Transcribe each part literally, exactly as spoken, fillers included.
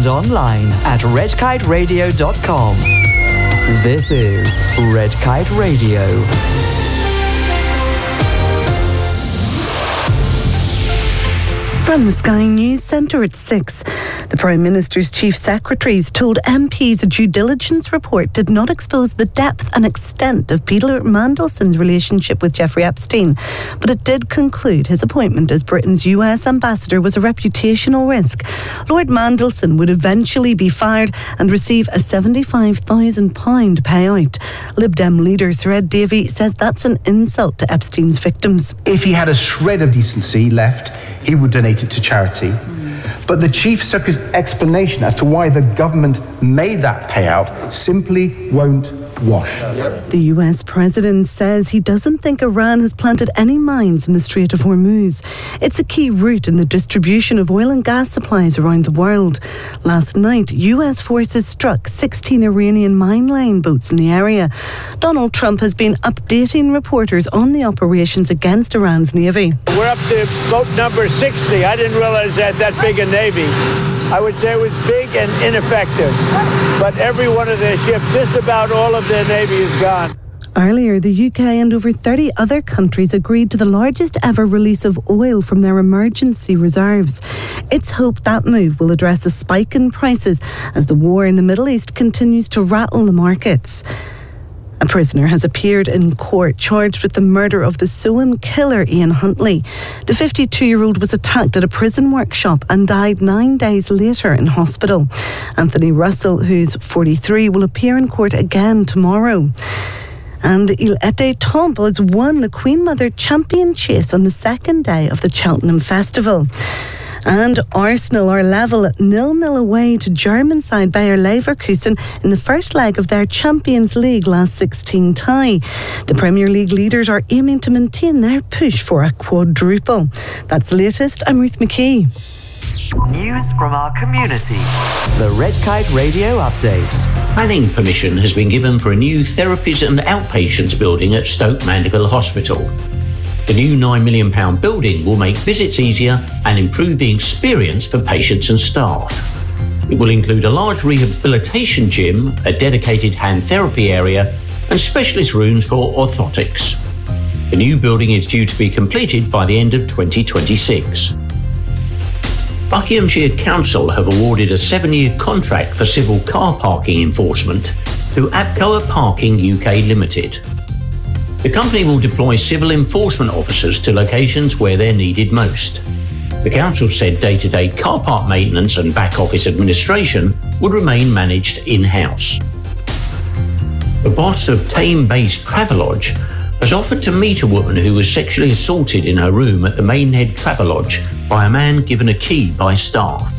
and online at red kite radio dot com. This is Red Kite Radio. From the Sky News Centre at six. The Prime Minister's Chief Secretaries told M Ps a due diligence report did not expose the depth and extent of Peter Mandelson's relationship with Jeffrey Epstein, but it did conclude his appointment as Britain's U S ambassador was a reputational risk. Lord Mandelson would eventually be fired and receive a seventy-five thousand pounds payout. Lib Dem leader Sir Ed Davey says that's an insult to Epstein's victims. If he had a shred of decency left, he would donate it to charity. But the Chief Secretary's explanation as to why the government made that payout simply won't wash. The U S president says he doesn't think Iran has planted any mines in the Strait of Hormuz. It's a key route in the distribution of oil and gas supplies around the world. Last night, U S forces struck sixteen Iranian mine-laying boats in the area. Donald Trump has been updating reporters on the operations against Iran's navy. We're up to boat number sixty. I didn't realize they had that big a navy. I would say it was big and ineffective. But every one of their ships, just about all of their navy is gone. Earlier, the U K and over thirty other countries agreed to the largest ever release of oil from their emergency reserves. It's hoped that move will address a spike in prices as the war in the Middle East continues to rattle the markets. A prisoner has appeared in court charged with the murder of the Soham killer Ian Huntley. The fifty-two-year-old was attacked at a prison workshop and died nine days later in hospital. Anthony Russell, who's forty-three, will appear in court again tomorrow. And Il Était Temps has won the Queen Mother Champion Chase on the second day of the Cheltenham Festival. And Arsenal are level at nil-nil away to German side Bayer Leverkusen in the first leg of their Champions League last sixteen tie. The Premier League leaders are aiming to maintain their push for a quadruple. That's the latest. I'm Ruth McKee. News from our community. The Red Kite Radio Update. Planning permission has been given for a new therapies and outpatients building at Stoke Mandeville Hospital. The new nine million pounds building will make visits easier and improve the experience for patients and staff. It will include a large rehabilitation gym, a dedicated hand therapy area, and specialist rooms for orthotics. The new building is due to be completed by the end of twenty twenty-six. Buckinghamshire Council have awarded a seven-year contract for civil car parking enforcement to Apcoa Parking U K Limited. The company will deploy civil enforcement officers to locations where they're needed most. The council said day-to-day car park maintenance and back-office administration would remain managed in-house. The boss of Tame-based Travelodge has offered to meet a woman who was sexually assaulted in her room at the Maidenhead Travelodge by a man given a key by staff.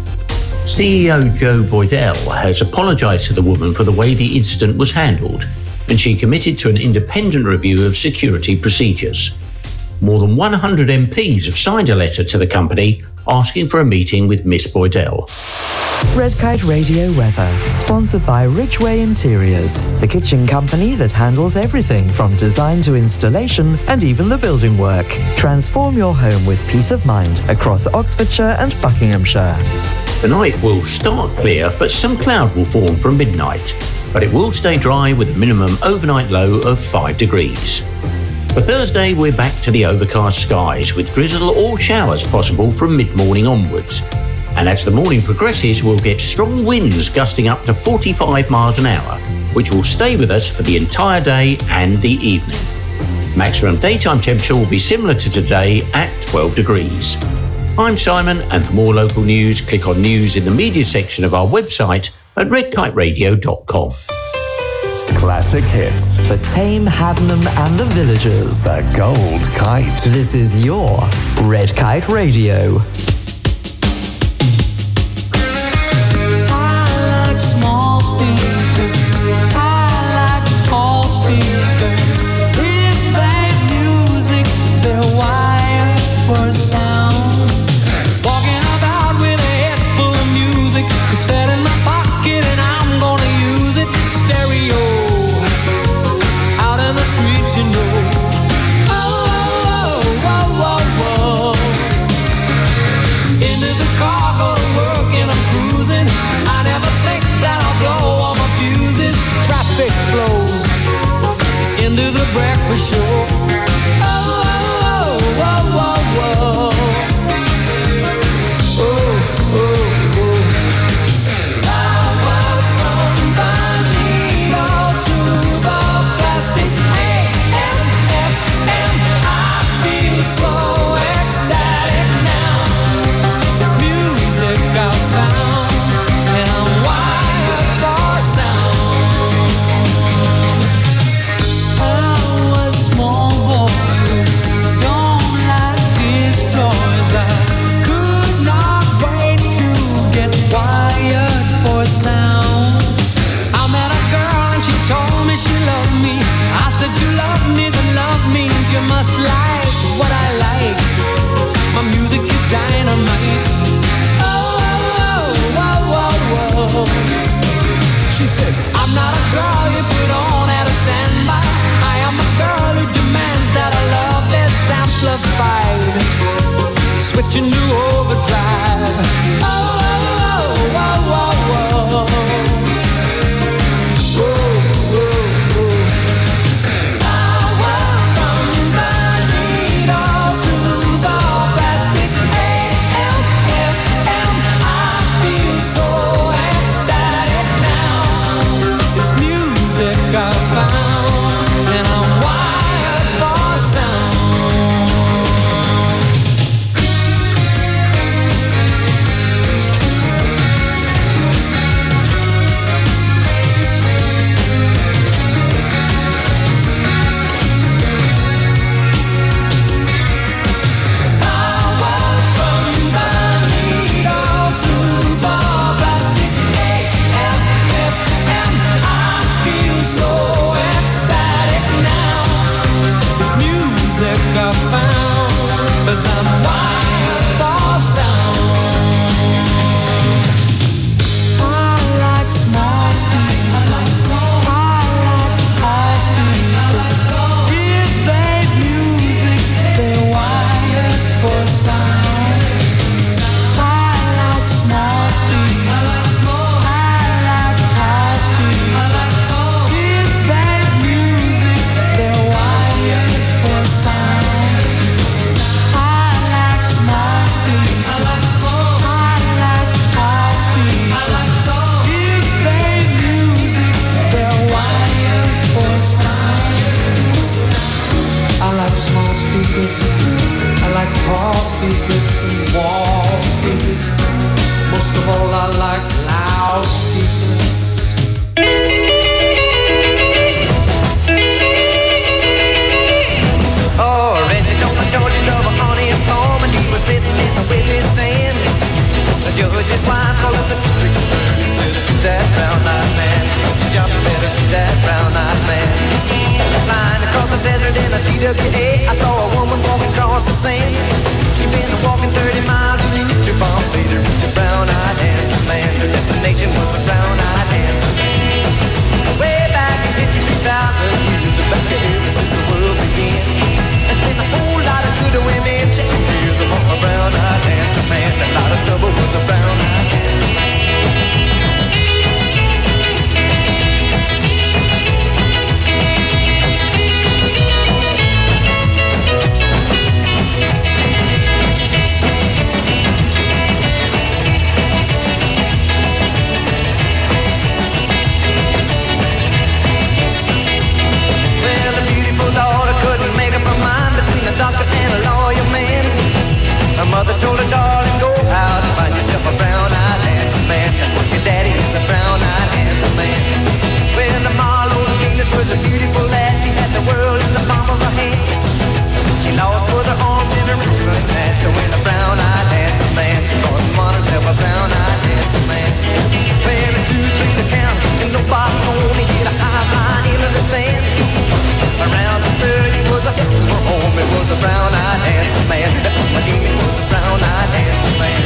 C E O Joe Boydell has apologised to the woman for the way the incident was handled, and she committed to an independent review of security procedures. More than one hundred M Ps have signed a letter to the company asking for a meeting with Miss Boydell. Red Kite Radio weather, sponsored by Ridgeway Interiors, the kitchen company that handles everything from design to installation and even the building work. Transform your home with peace of mind across Oxfordshire and Buckinghamshire. The night will start clear, but some cloud will form from midnight. But it will stay dry with a minimum overnight low of five degrees. For Thursday, we're back to the overcast skies with drizzle or showers possible from mid-morning onwards. And as the morning progresses, we'll get strong winds gusting up to forty-five miles an hour, which will stay with us for the entire day and the evening. Maximum daytime temperature will be similar to today at twelve degrees. I'm Simon, and for more local news, click on News in the Media section of our website at red kite radio dot com. Classic hits. For Tame, Haddenham and the Villagers. The Gold Kite. This is your Red Kite Radio. I like small speakers. I like tall speakers. If they music, they're wired for sound. Walking about with a head full of music, cassette in my pocket and I'm gonna use it. Stereo out in the streets, you know. Oh, oh, oh, oh, oh. the desert in a T W A, I saw a woman walking across the sand. She'd been walking thirty miles to reach to Bombay to reach a brown-eyed handsome man. Her destination was a brown-eyed handsome man. Way back in fifty-three thousand years, back ever since the world began. There's been a whole lot of good women shedding tears upon a brown-eyed handsome man. A lot of trouble was a brown-eyed handsome man. A doctor and a lawyer man. Her mother told her, darling, go out and find yourself a brown-eyed handsome man. That's what your daddy is, a brown-eyed handsome man. Well, the Marlowe Venus was a beautiful lass. She had the world in the palm of her hand. She lost both her arms in a wrestling match to win a brown-eyed handsome man. She thought on herself a brown-eyed handsome man. Well, a two, three to count, and nobody only hit a high line into the stand. Around the thirty was a hit for home. It was a brown-eyed handsome man. That was my game. It was a brown-eyed handsome man.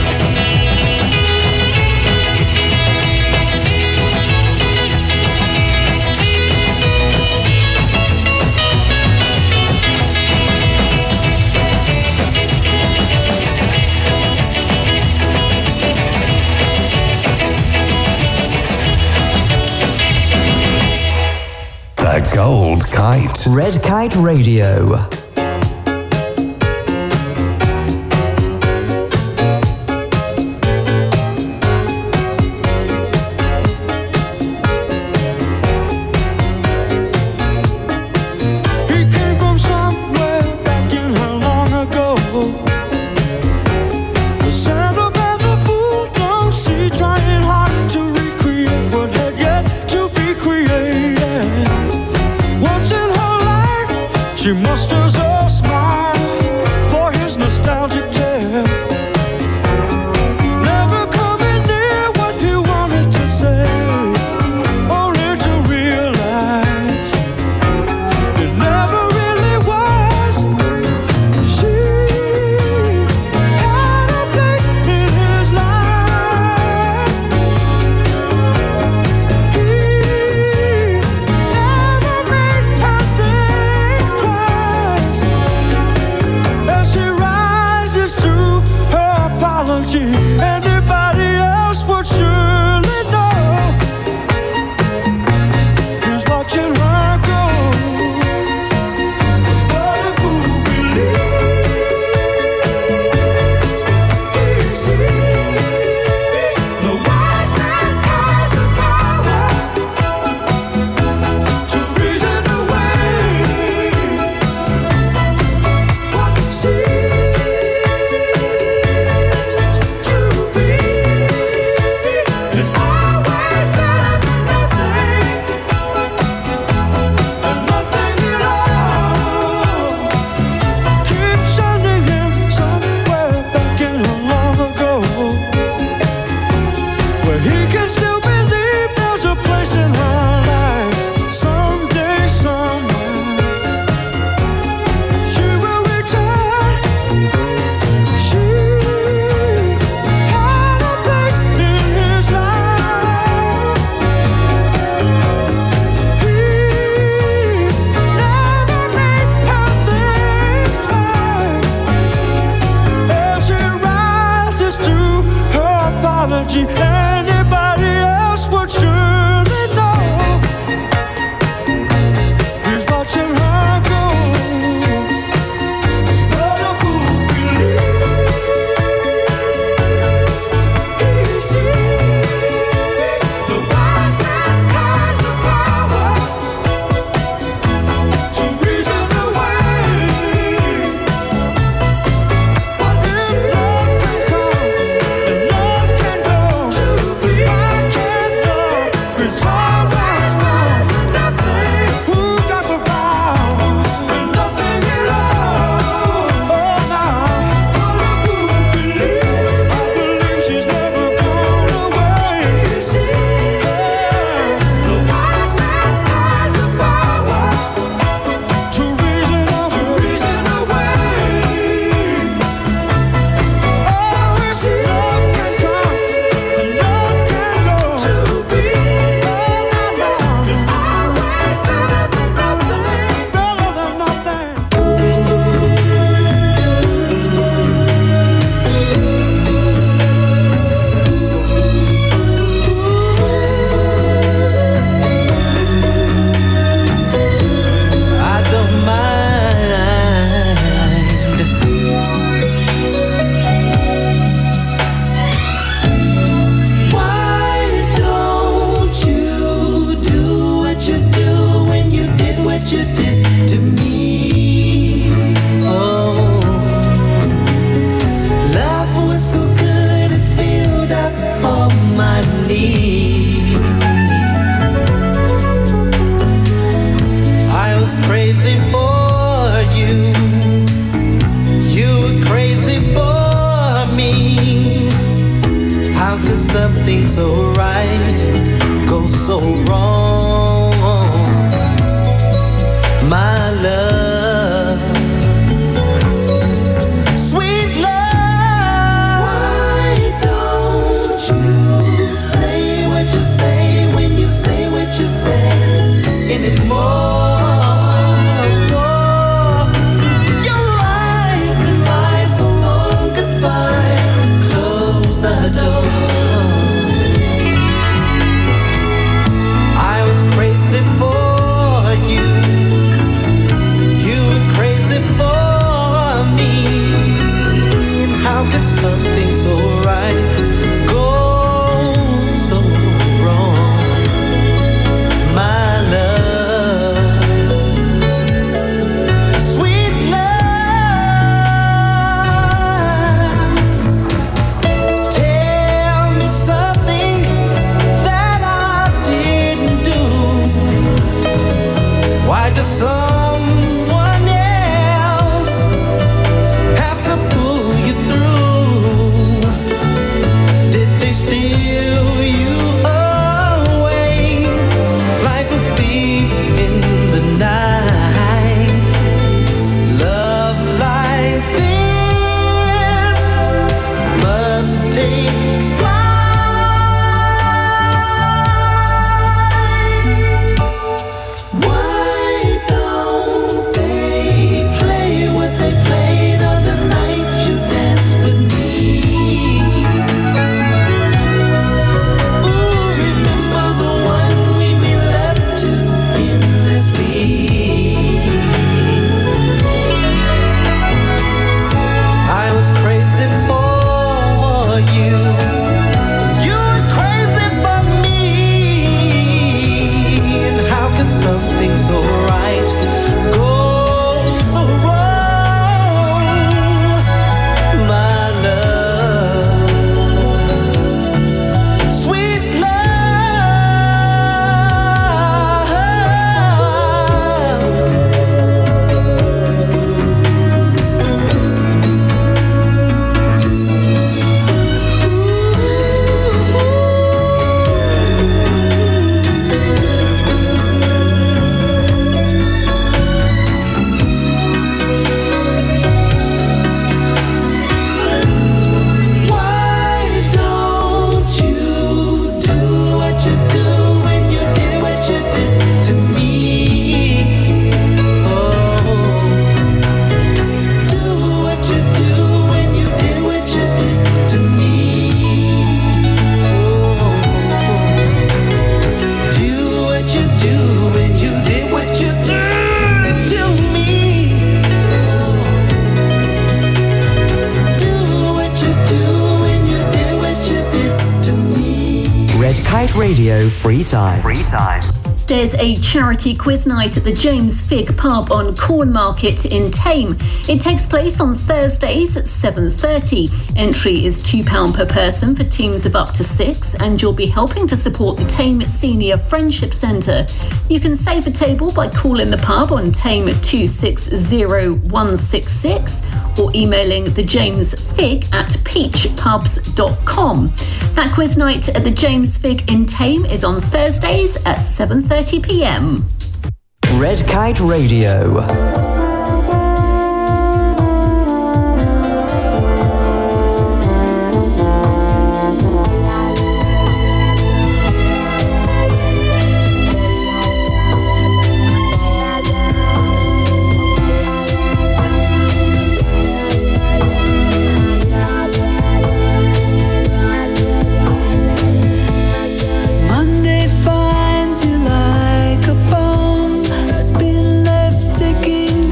The Gold Kite. Red Kite Radio. She musters a smile for his nostalgic tale. Never coming near what he wanted to say, only to realize it never really was. She had a place in his life. He never made her think twice. so right goes so wrong, my love, sweet love. Why don't you say what you say when you say what you say anymore? Something so right goes so wrong, my love, sweet love. Tell me something that I didn't do. Why does someone else have to pull you through? Steal you away like a thief in the night. Love like this must take flight. Why don't they play what they played on the night you danced with me? Something so right goes so wrong, my love, sweet Radio Free Time. Free Time. There's a charity quiz night at the James Figg pub on Corn Market in Thame. It takes place on Thursdays at seven thirty. Entry is two pounds per person for teams of up to six, and you'll be helping to support the Thame Senior Friendship Centre. You can save a table by calling the pub on Thame two six zero one six six or emailing the James Figg at peach pubs dot com. That quiz night at the James Figg in Thame is on Thursdays at seven thirty p m. Red Kite Radio. Monday finds you like a bomb that's been left ticking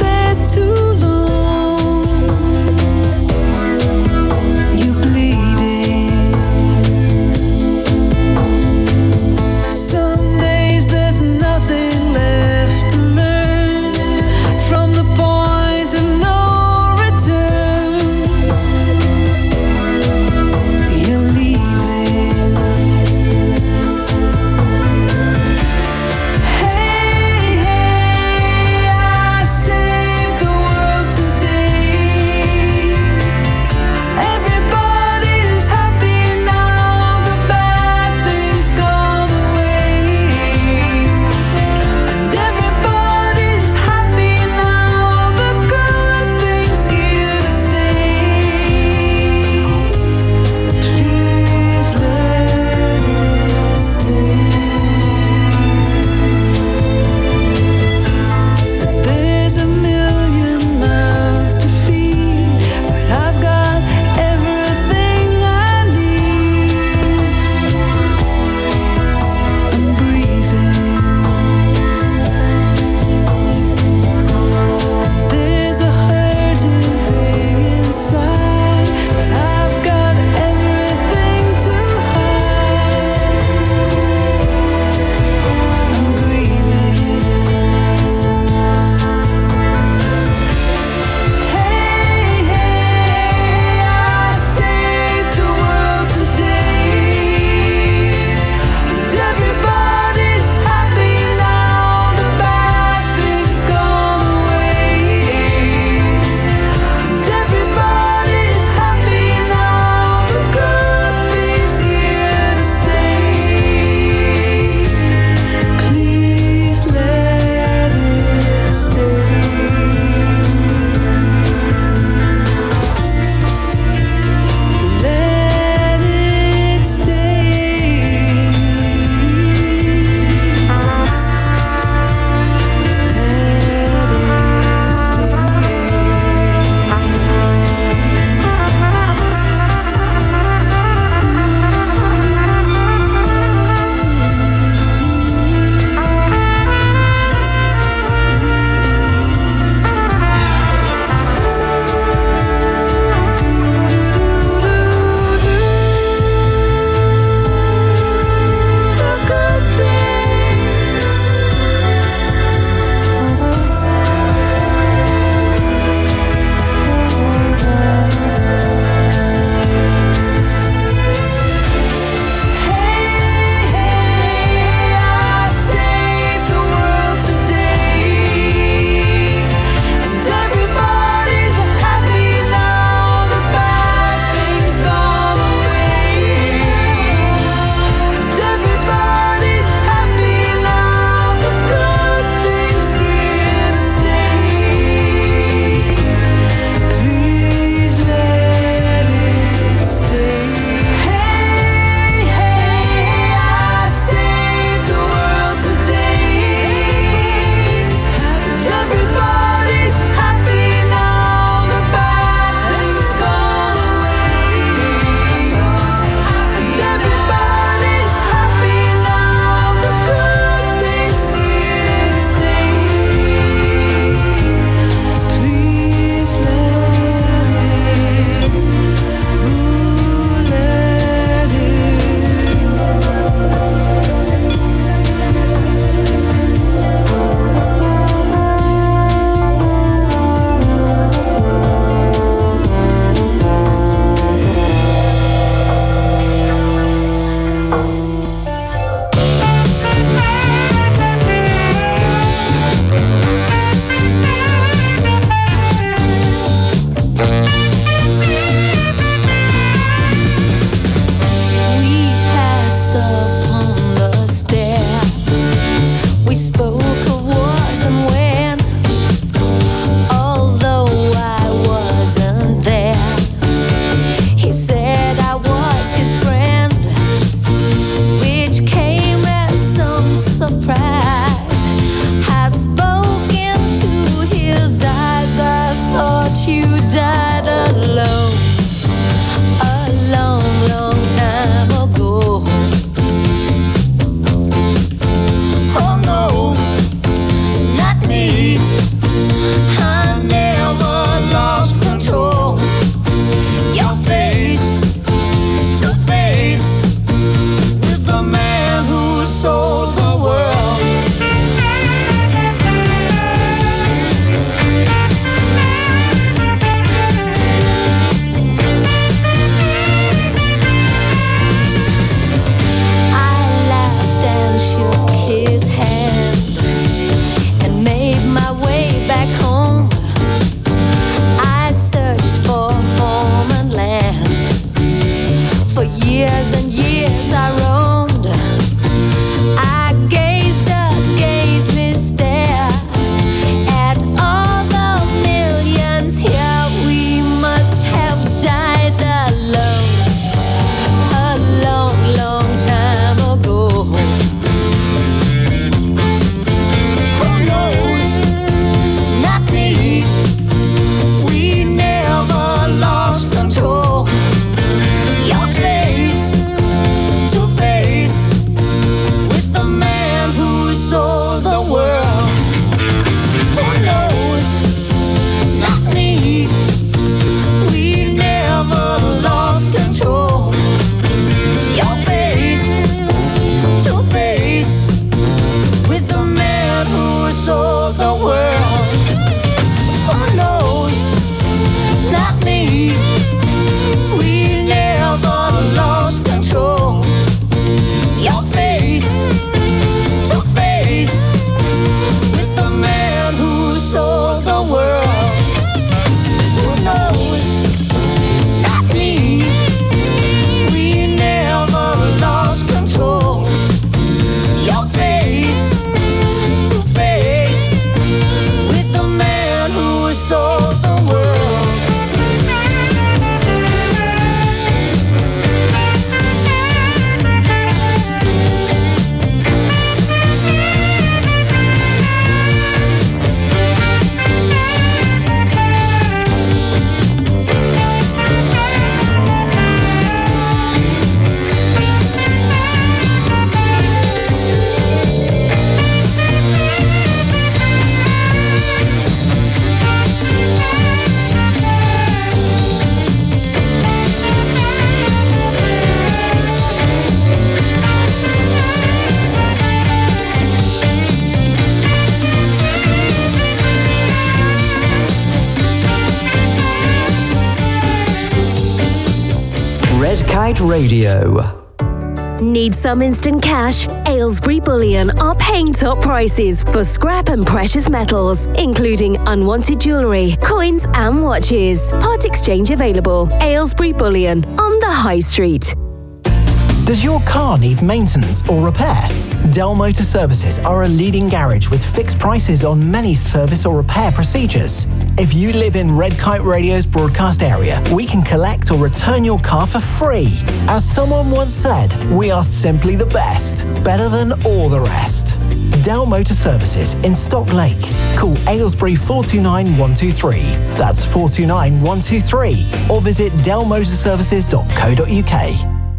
Kite Radio. Need some instant cash? Aylesbury Bullion are paying top prices for scrap and precious metals, including unwanted jewellery, coins and watches. Part exchange available. Aylesbury Bullion on the High Street. Does your car need maintenance or repair? Dell Motor Services are a leading garage with fixed prices on many service or repair procedures. If you live in Red Kite Radio's broadcast area, we can collect or return your car for free. As someone once said, we are simply the best, better than all the rest. Dell Motor Services in Stock Lake. Call Aylesbury four two nine one two three. That's four two nine one two three. Or visit dell motor services dot co dot uk.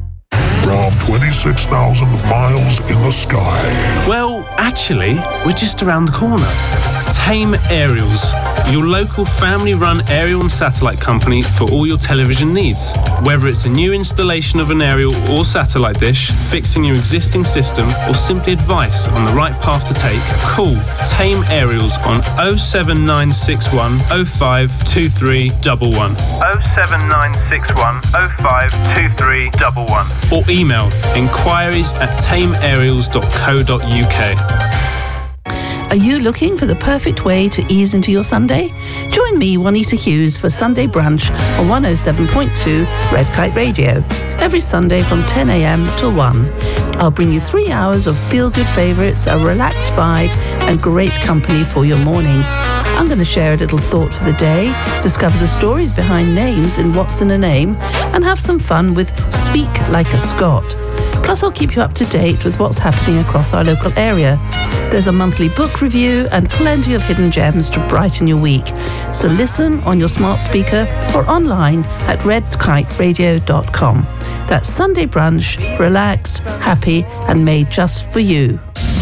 From twenty-six thousand miles in the sky. Well, actually, we're just around the corner. Tame Aerials, your local family-run aerial and satellite company for all your television needs. Whether it's a new installation of an aerial or satellite dish, fixing your existing system, or simply advice on the right path to take, call Tame Aerials on oh seven nine six one oh five two three one one. oh seven nine six one oh five two three one one. Or email inquiries at tame aerials dot co dot uk. Are you looking for the perfect way to ease into your Sunday? Join me, Juanita Hughes, for Sunday Brunch on one oh seven point two Red Kite Radio, every Sunday from ten a.m. till one. I'll bring you three hours of feel-good favourites, a relaxed vibe, and great company for your morning. I'm going to share a little thought for the day, discover the stories behind names in What's in a Name, and have some fun with Speak Like a Scot. Plus, I'll keep you up to date with what's happening across our local area. There's a monthly book review and plenty of hidden gems to brighten your week. So listen on your smart speaker or online at red kite radio dot com. That's Sunday Brunch, relaxed, happy, and made just for you.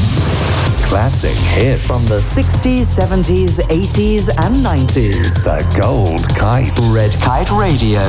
Classic hits. From the sixties, seventies, eighties, and nineties. The Gold Kite. Red Kite Radio.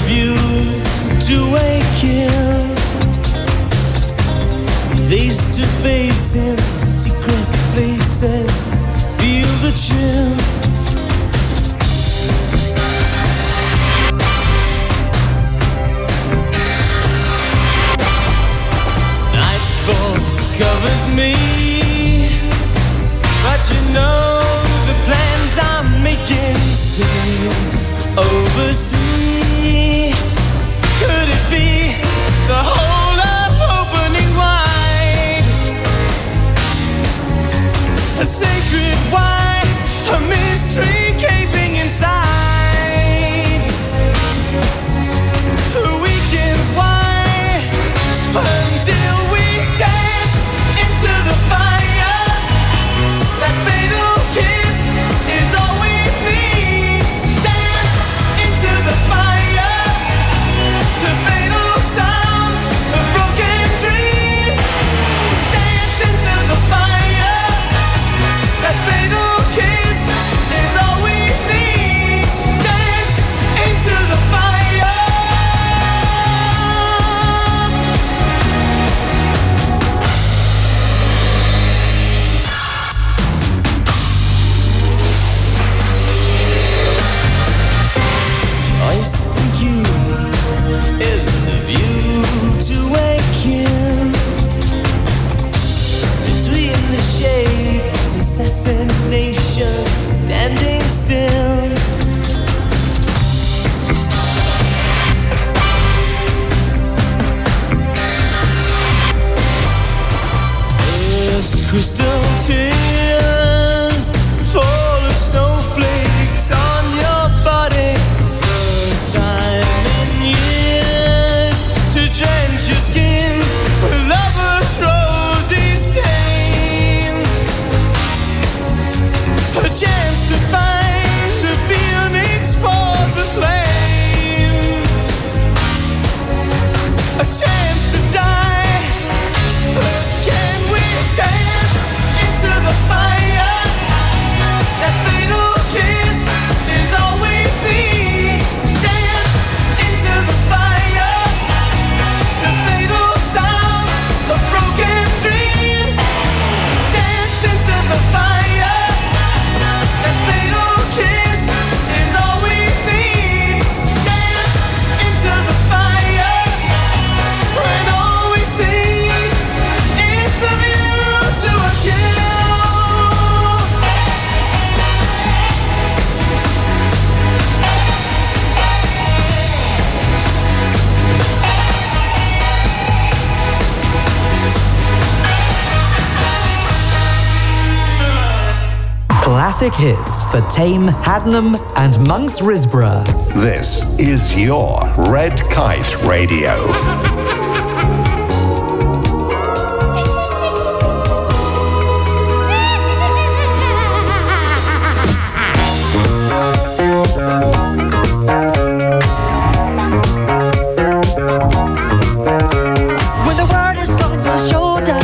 view to awaken, face to face in secret places, feel the chill. Nightfall covers me, but you know the plans I'm making still oversee. Could it be the whole of opening wide? A sacred wine, a mystery gaping inside. The weekend's wine until we dance into the fire. That fatal kiss is all we need. Dance into the fire to fatal sounds of broken dreams. Dance into the fire. That fatal kiss is all we need. Dance into the fire. Choice for you is the view to awaken. Between the shades, assassination, standing still. First crystal tears fall as snowflakes on your body. First time in years to drench your skin with lover's rosy stain. A chance to find the phoenix for the flame. A chance to die, but can we dance into the fire? That fatal kiss is all we need. Dance into the fire to fatal sounds of broken dreams. Dance into the fire. That fatal kiss is all we need. Dance into the fire when all we see is the view to a kill. Classic hits for Tame, Hadnam and Monks Risborough. This is your Red Kite Radio. When the world is on your shoulder,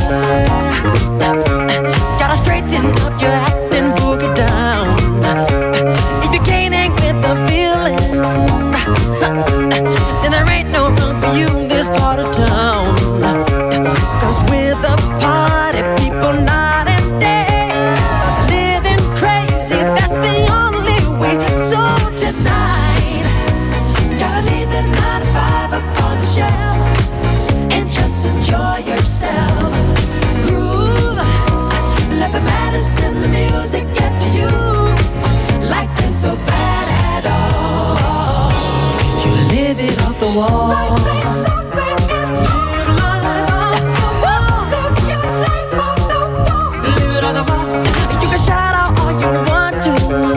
gotta straighten up your acting, boogie down. If you can't hang with the feeling, then there ain't no room for you in this part of town. Cause we're the party people night and day, living crazy, that's the only way. So tonight, gotta leave the nine to five up on the shelf and just enjoy yourself. Groove, let the madness in the music get to you. Life ain't so bad at all. You live it off the wall. Life ain't so bad at all. Live life off the wall. Live your life off the wall. Live it on the wall. You can shout out all you want to,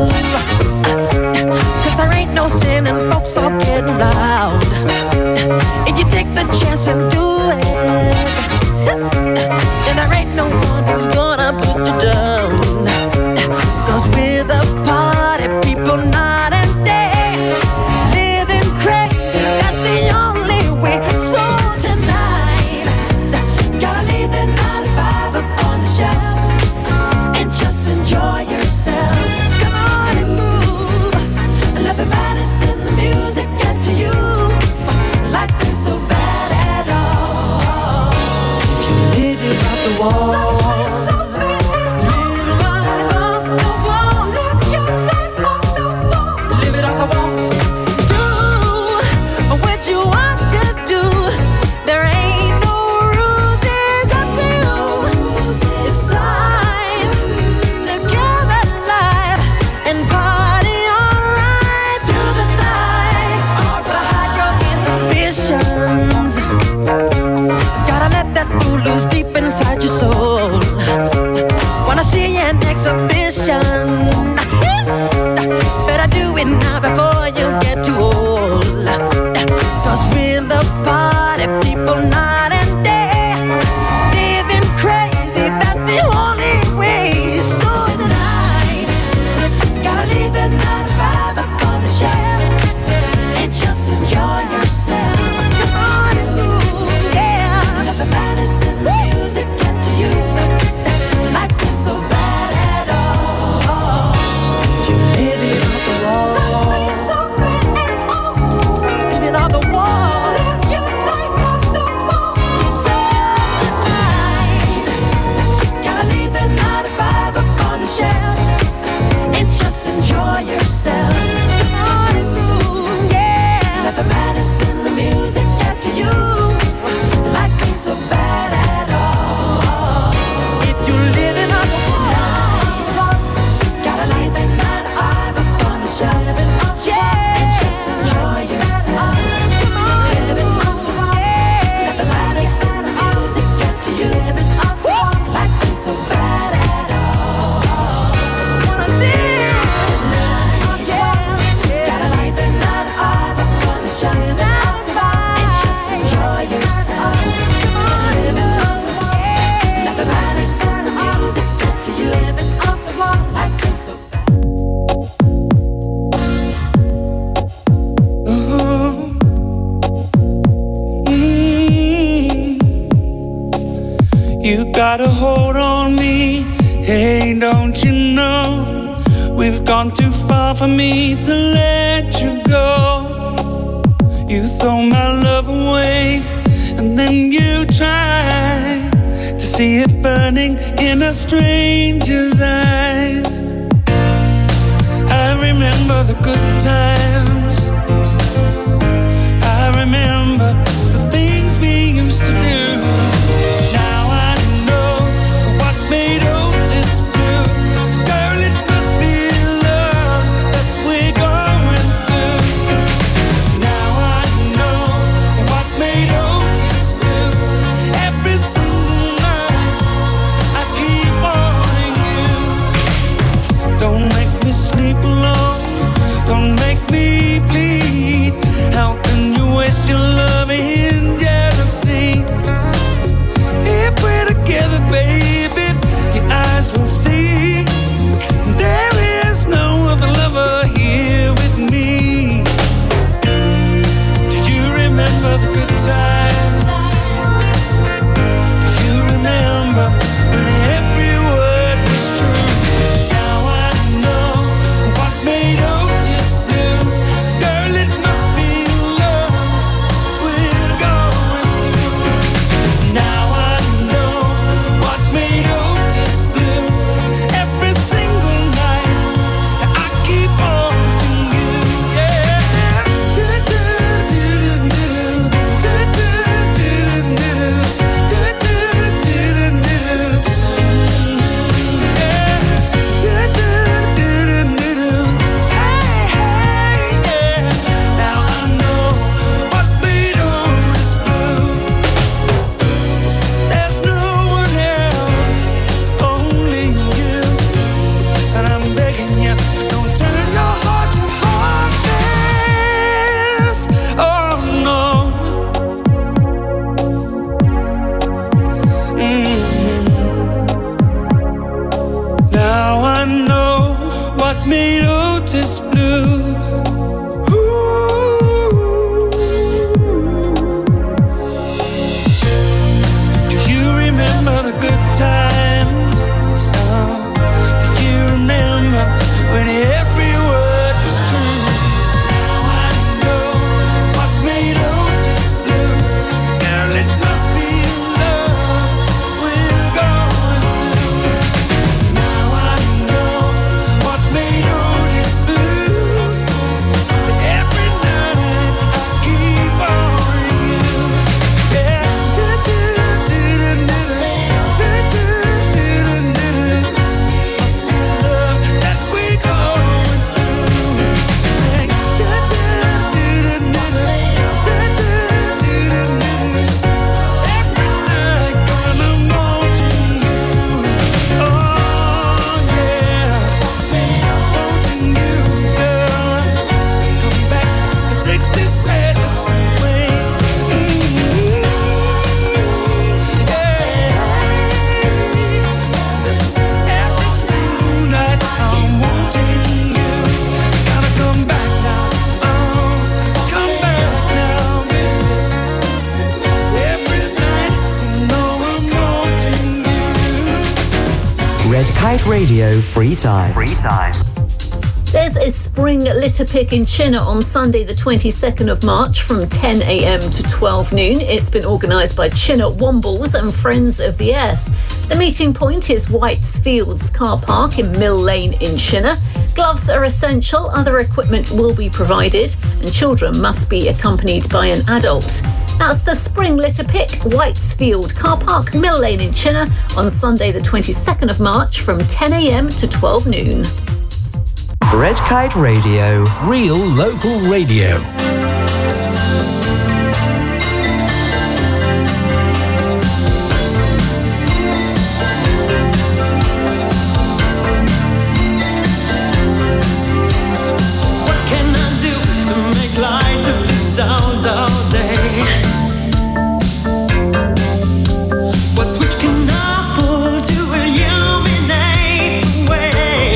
cause there ain't no sin and folks all getting loud. If you take the chance and do it, then there ain't no one who's gonna put you down. Cause we're the party people night and day, living crazy, that's the only way. So tonight, gotta leave the nine to five up on the shelf and just enjoy yourself. Come on and move, and let the madness in the music get to you. in the party, people night and day, living crazy, that's the only way. So tonight, gotta leave the nine to five up on the shelf and just enjoy yourself. Come on, ooh, yeah. Let the madness and the music get to you. Life ain't so bad at all. You live it off the wall. Life ain't so bad at all. Live it off the wall. Live your life off the wall. So tonight, gotta leave the nine to five up on the shelf and just enjoy yourself. Come on and move, yeah. Let the madness and the music get to you. Life ain't so bad at all. If you're living on the wall, gotta leave the nine to five up on the shelf, yeah, and just enjoy yourself. Come on, living on the wall, yeah. Let the madness and the music get to you. Living on the wall, life ain't so bad at all. Wanna live tonight, yeah. Gotta leave the nine to five up on the shelf, and just enjoy yourself. Come on, living on the wall, yeah. Let the madness and the music get to you. Living on the wall, life ain't so bad. You got a hold on me, hey, don't you know? We've gone too far for me to let you go. You throw my love away, and then you try to see it burning in a stranger's eyes. I remember the good times, I remember the things we used to do. Now I know what made Otis blue. Girl, it must be love that we're going through. Now I know what made Otis blue. Every single night I keep wanting you. Don't make me sleep alone, don't make me bleed. How can you waste your love in jealousy? If we're together, baby, your eyes will see there is no other lover here with me. Do you remember the good times? Do you remember when every word was true? Now I know what made Otis blue. Girl, it must be love we're going through. Now I know what Kite Radio Free Time. Free Time. There's a spring litter pick in Chinner on Sunday the twenty-second of March from ten a.m. to twelve noon. It's been organised by Chinner Wombles and Friends of the Earth. The meeting point is White's Fields car park in Mill Lane in Chinner. Gloves are essential, other equipment will be provided, and children must be accompanied by an adult. That's the spring litter pick, White's Field car park, Mill Lane in Chinner on Sunday the twenty-second of March from ten a.m. to twelve noon. Red Kite Radio. Real local radio. What can I do to make light of this dull, dull day? What switch can I pull to illuminate the way?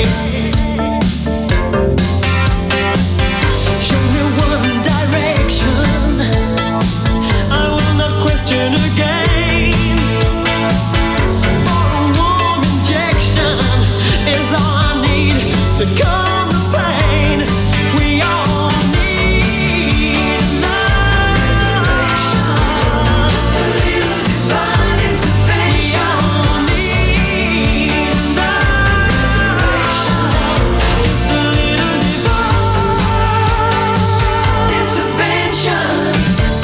Show me one direction, I will not question again. For a warm injection is all I need to calm the pain. We all need love, just a little divine intervention. We all need love, just a little divine intervention.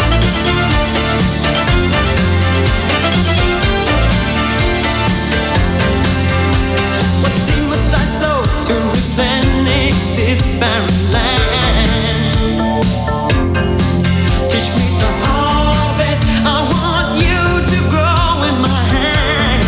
What seed must I sow to replenish this barren land? Teach me to harvest, I want you to grow in my hand.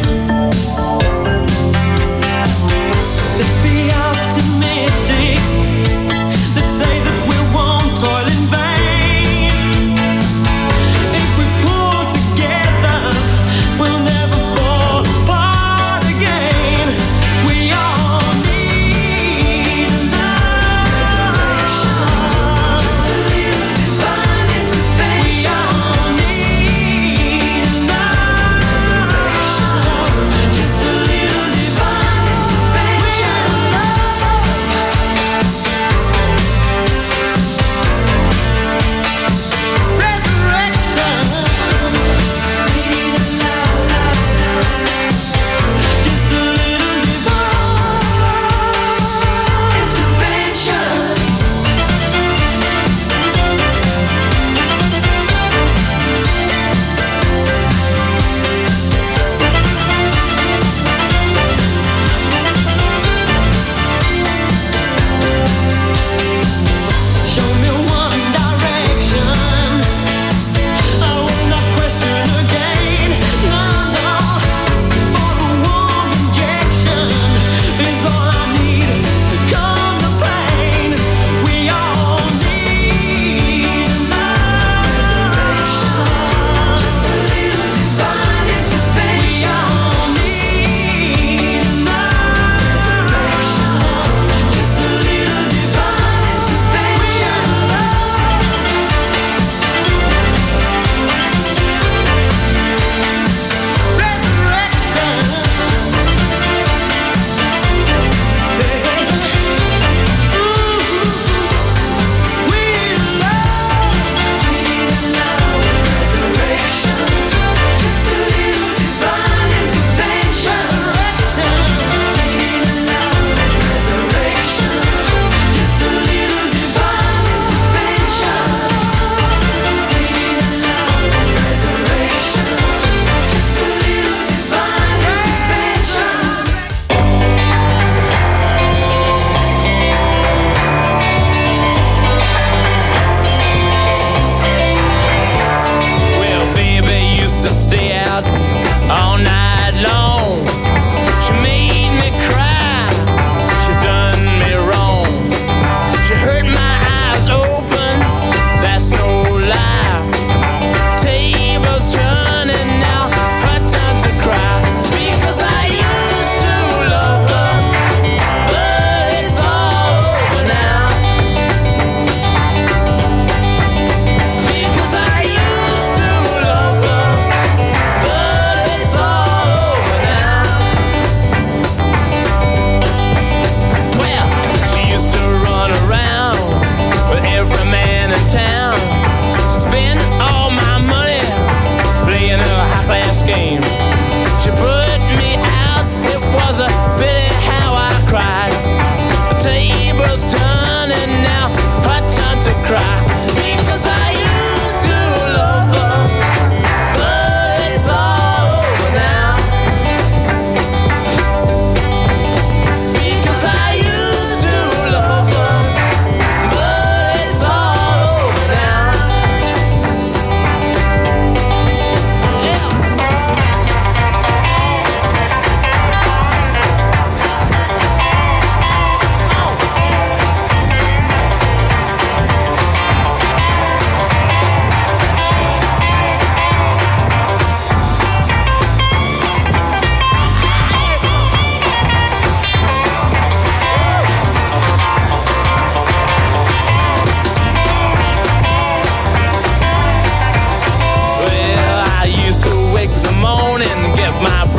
Let's be optimistic, let's say that we won't toil in vain. If we pull together, we'll never fall apart again. We all need love, just a little divine intervention. We all need love, just a little divine intervention. Show me one direction, I will not question again. No, no, for a warm injection is all I need to calm the pain. We all need love, just a little divine intervention. We all need love, just a little divine intervention. Well, baby used to stay out all night long. She made me cry, she done me wrong. She hurt my eyes open, that's no lie. Tables turning now, her time to cry. Because I used to love her, but it's all over now. Because I used to love her, but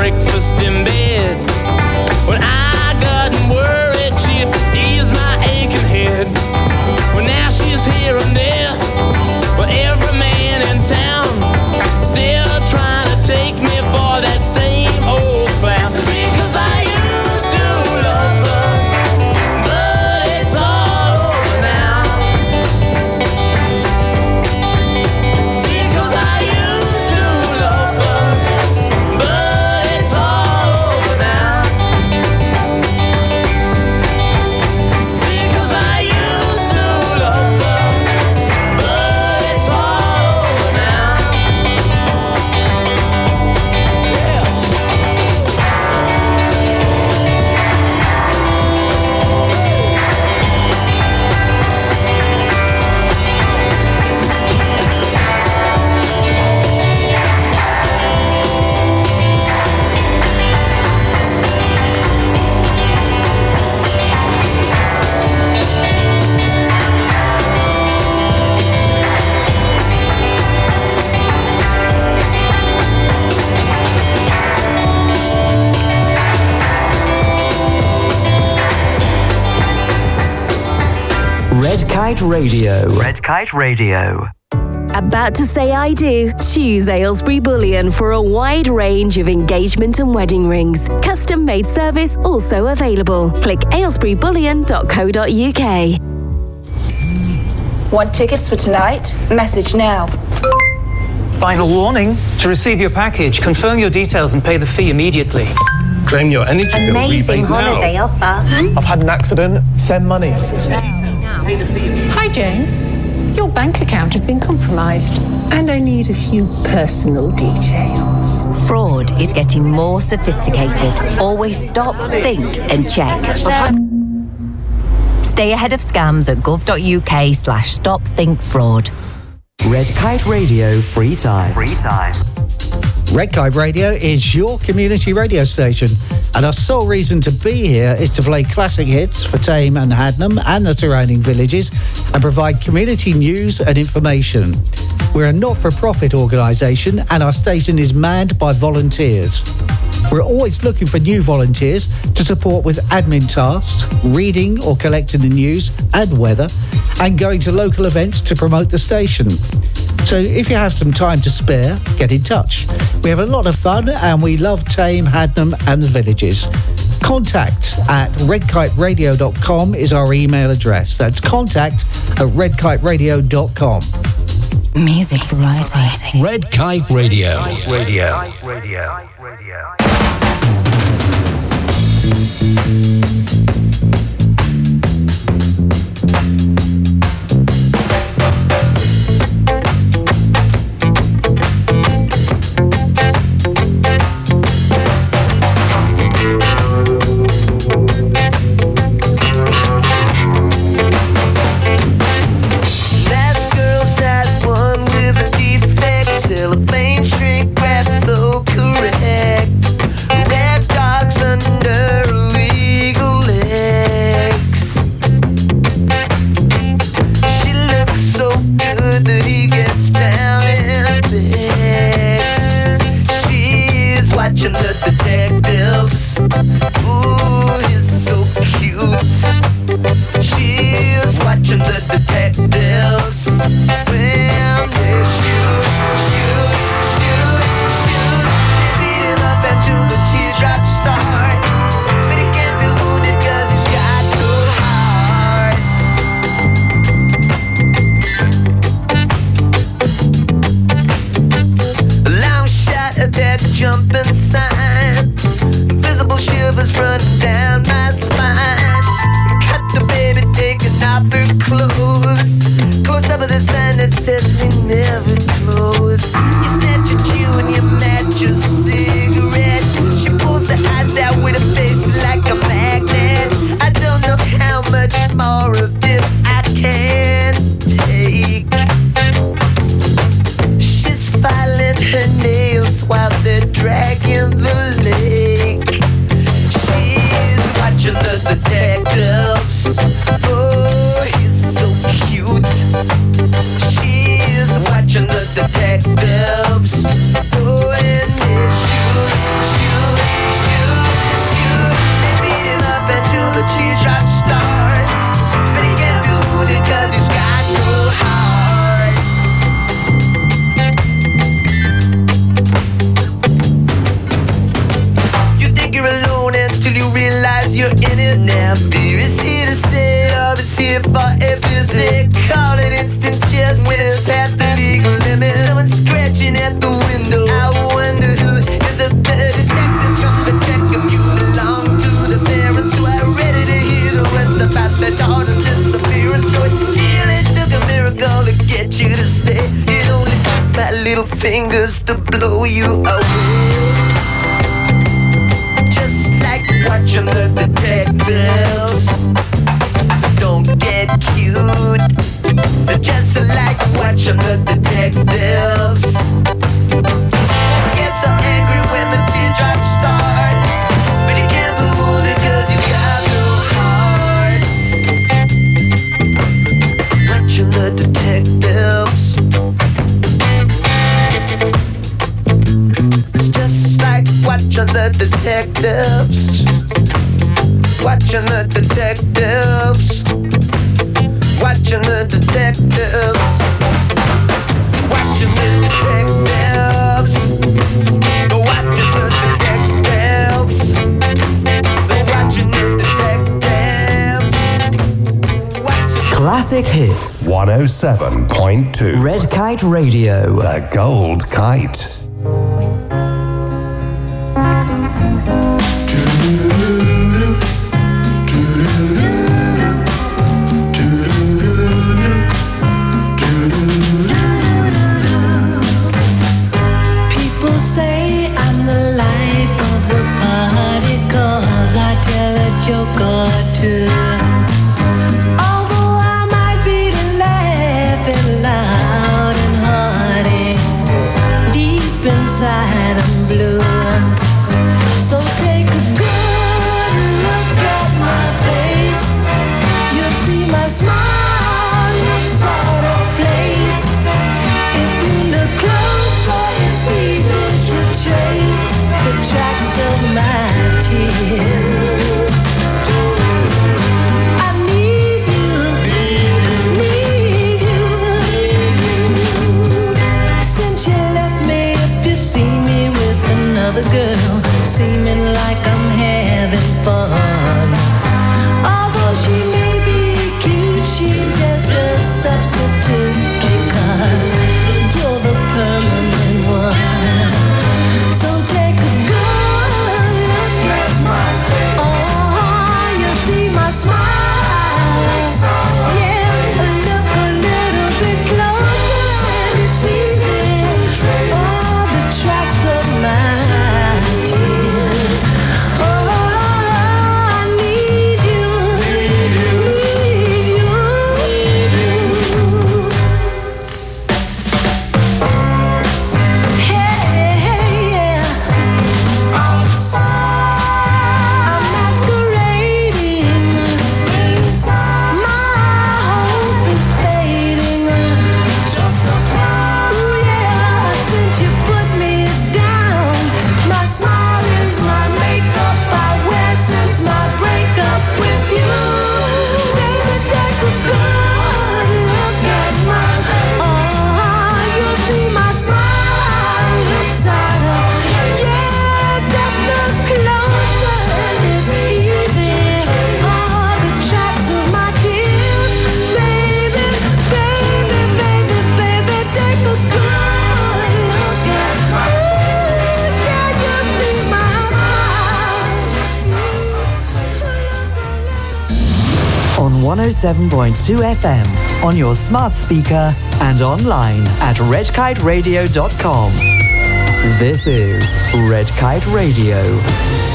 breakfast in bed. When I got worried, she'd ease my aching head. Well, now she's here and there. Well, every man in town still trying to take me for that same old clown. Because I used to love her, but it's all over now. Because I used to love her, but it's all over now. Because I used to love her, but it's all over now. Red Kite Radio. Red Kite Radio. About to say I do? Choose Aylesbury Bullion for a wide range of engagement and wedding rings. Custom made service also available. Click aylesbury bullion dot co dot uk. Want tickets for tonight? Message now. Final warning. To receive your package, confirm your details and pay the fee immediately. Claim your energy bill rebate now. offer. I've had an accident. Send money. Hi, James. Your bank account has been compromised, and I need a few personal details. Fraud is getting more sophisticated. Always stop, think, and check. Stay ahead of scams at gov.uk slash stop think fraud. Red Kite Radio Free Time. Free Time. Red Kite Radio is your community radio station, and our sole reason to be here is to play classic hits for Tame and Hadnam and the surrounding villages and provide community news and information. We're a not-for-profit organisation, and our station is manned by volunteers. We're always looking for new volunteers to support with admin tasks, reading or collecting the news and weather, and going to local events to promote the station. So if you have some time to spare, get in touch. We have a lot of fun and we love Tame, Hadnam and the villages. Contact at red kite radio dot com is our email address. That's contact at red kite radio dot com. Music variety. Red Kite Radio. Radio. Radio. Cellophane shrink wrap so correct. Red dogs under illegal legs. She looks so good that he gets down and begs. She's watching the detectives. Ooh, he's so cute. She's watching the detectives. When they shoot, shoot, shoot, shoot. They beat him up until the teardrops start. But he can't be wounded 'cause he's got no heart. A long shot at that jumping sign. little fingers to blow you away. Just like watching the detectives. Don't get cute. Just like watching the detectives. Get so angry when the teardrops start, but you can't hold it 'cause you got no heart. Watching the detectives. It's just like watching the detectives. Watching the detectives. Watching the detectives. Watching the detectives. Watching the detectives. Watching the detectives. Classic Hits. one oh seven point two. Red Kite Radio. The Gold Kite. People say I'm the life of the party 'cause I tell a joke or two. Although I might be the laughing loud and hearty, deep inside I'm blue. So take a good look at my face. You'll see my smile looks sort of place. If you look closer, it's easy to trace the tracks of my tears. I need you, need you. Since you left me, if you see me with another girl, seeming like I'm having fun. Although she may be cute, she's just a substitute because you're the permanent one. So take a good look at my face. Oh, you see my smile. Yeah, look a little bit closer and it's easy to trace all the tracks of my tears. Oh, I need you, need you, need you. Hey, hey, yeah. Outside, I'm masquerading. Inside, my hope is fading. Just a cloud. Ooh, yeah, since you put me down, my smile is my makeup I wear since my breakup with you. Baby, take a good look at my face. Oh, you'll see my smile looks out of. Yeah, just look closer and it's easy. All the tracks of my tears. Baby, baby, baby, baby, take a good look at my face. Yeah, you'll see my smile. On one oh seven point two F M, on your smart speaker and online at red kite radio dot com. This is Red Kite Radio.